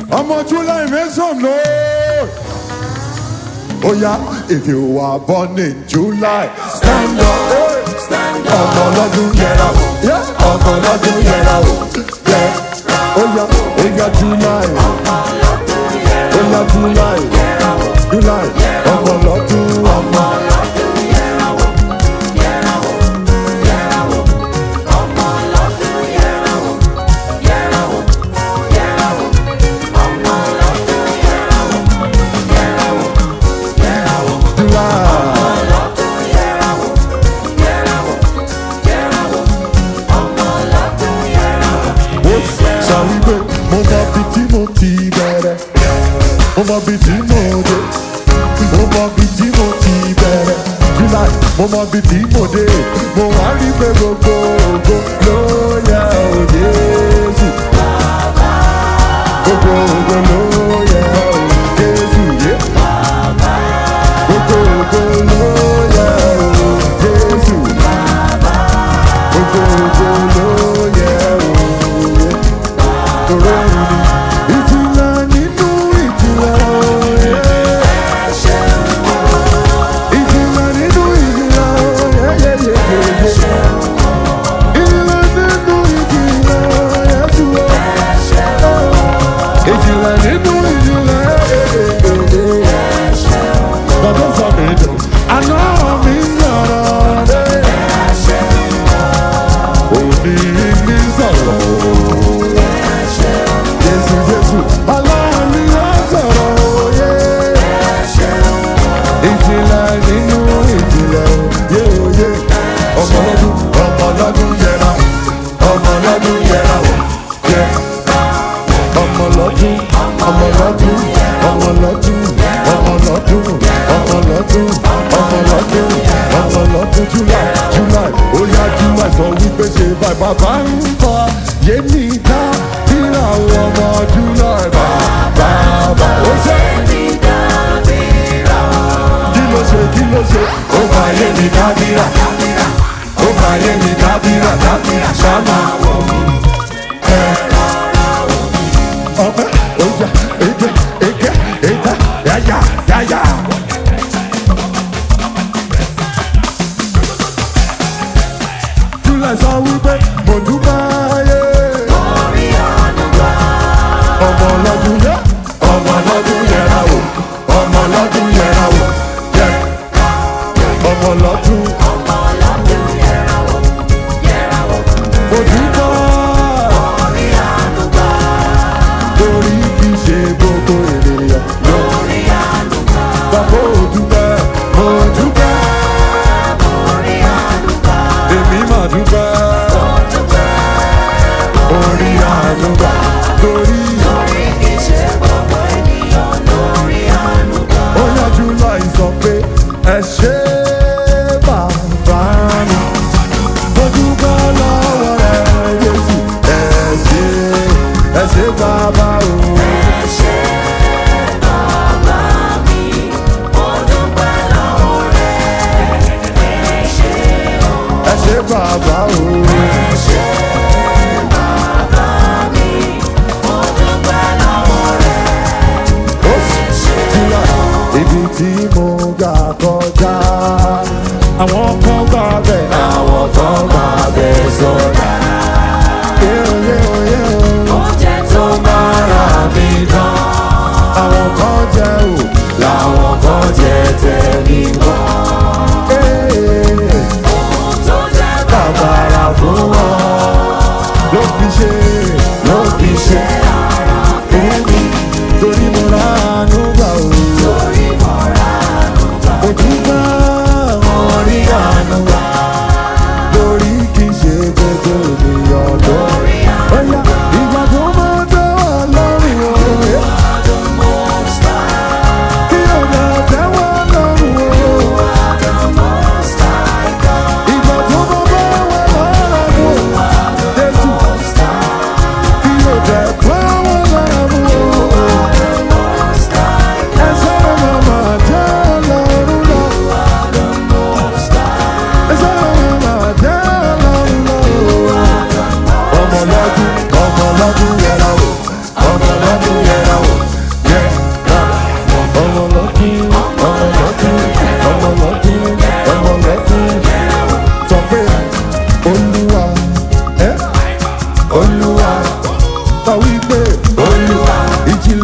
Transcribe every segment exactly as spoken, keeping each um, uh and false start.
Omo July, make some noise. Oh yeah, if you are born in July, stand up, hey. Stand up. Omo lọ́dún yẹra o, yeah. Omo lọ́dún yẹra o, yeah. Oh yeah, oh yeah, July. Oh yeah, July. July. Omo lọ́dún, omo lọ́dún yẹra o, yẹra o, yẹra o. Omo lọ́dún yẹra o, yẹra o, yẹra o. Omo lọ́dún yẹra o, yẹra o, yẹra o. July. Mo mọ bí tí mo ti bẹ̀rẹ̀, mo mọ bí tí mo dé, mo mọ bí tí mo ti bẹ̀rẹ̀, July, mo mọ bí tí mo dé, mo wá rí pé gbogbo ògo ló yẹ o Jésù. Gbogbo ògo ló yẹ o Jésù yé. Gbogbo ògo ló yẹ o Jésù. Gbogbo ògo ló yẹ o yé. Toro ìjìnlẹ̀ nínú ìjìnlẹ̀ òye. Ìjìnlẹ̀ nínú ìjìnlẹ̀ òye. Ìjìnlẹ̀ nínú ìjìnlẹ̀ òye tuwo. Ìjìnlẹ̀ nínú ìjìnlẹ̀ òye. Bàbá sọ mi dùn, àná mi sọ̀rọ̀ dé. Òní mi sọ̀rọ̀. Jésù Jésù, aláàánú yóò sọ̀rọ̀ òye. Ìjìnlẹ̀ nínú ìjìnlẹ̀ òye òye. Ọmọ lọ́dún, ọmọ lọ́dún yẹra, ọmọ lọ́dún yẹra o. Yẹ ọmọ lọ́dún, ọmọ lọ́dún, ọmọ lọ́dún, ọmọ lọ́dún, ọmọ lọ́dún, ọmọ lọ́dún, ọmọ lọ́dún July, July, ó yá July sọ wípé ṣe báyìí bàbá ń fa yémi dá. Àwọn ọmọ July bàbá bàbá ó ṣe. Kí ló ṣe kí ló ṣe? Ó fà yé mi dábìrà. Ó fà yé mi dábìrà dábìrà ṣáná wọ̀ mí. Ọpẹ́ ọjà èdè èké èdè yáyà yáyà. July sọ wípé mo dúpẹ́ ayé. Ọmọ lọ́dún yẹ, ọmọ lọ́dún yẹra o, ọmọ lọ́dún yẹra o, yẹ. Ọmọ lọ́dún, ọmọ lọ́dún yẹra o, yẹra o. Mo dúpẹ́ orí ànúgbà, torí kì í ṣe gbogbo ènìyàn lórí ànúgbà. Bàbá ò dúpẹ́, mo dúpẹ́ orí ànúgbà. Èmi mà dúpẹ́, mo dúpẹ́ orí ànúgbà, torí. Sọ pé ẹ ṣé bàbá mi, mo dúpẹ́ lọ́wọ́ rẹ̀ Jésù. Ẹ ṣé, ẹ ṣé bàbá o. Ẹ ṣé bàbá mi, mo dúpẹ́ lọ́wọ́ rẹ̀. Ẹ ṣé o. Ẹ ṣé bàbá o. Ẹ ṣé bàbá mi, mo dúpẹ́ lọ́wọ́ rẹ̀. Ó sì ṣe ibi tí mo gbà kọjá, àwọn kan gbà bẹ̀, àwọn kan gbà bẹ̀ sọ̀dá. Oúnjẹ tó máa rà mí gan, àwọn kan jẹ ò, làwọn kan jẹ tẹ̀mí gan. Ohun tó jẹ́ bàbàrà fún wọn ló fi ṣe, ló fi ṣe ara fún mi. Torí mo rà ánú gbà o. Torí mo rà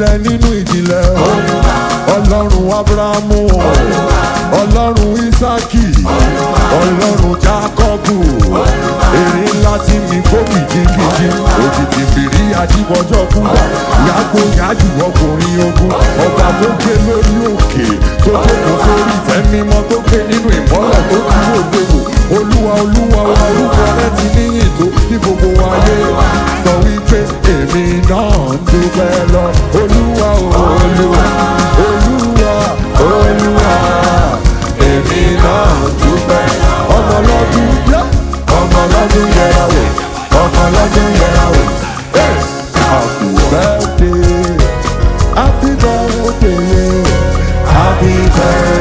ìjìnlẹ̀ nínú ìjìnlẹ̀ ọlọ́run abrahamu ọlọ́run isaki ọlọ́run jacobu èrè ńlá tí mi kó kìjikìji òtítì fìrí àdìbọjọ kúgbà yàgò yájú ọkùnrin ogun ọba tó gbé lórí òkè tó jókòó sórí ìtẹ́ mímọ́ tó gbé nínú ìmọ́lẹ̀ tó dúró gbogbo olúwa olúwa wa orúkọ rẹ ti níyìn tó ní gbogbo ayé sọ wípé èmi náà ń dúpẹ́ lọ olúwa olúwa olúwa olúwa èmi náà ń dúpẹ́ ọmọ lọ́dún yẹ ọmọ lọ́dún yẹra wò ọmọ lọ́dún yẹra wò happy birthday happy birthday happy birthday.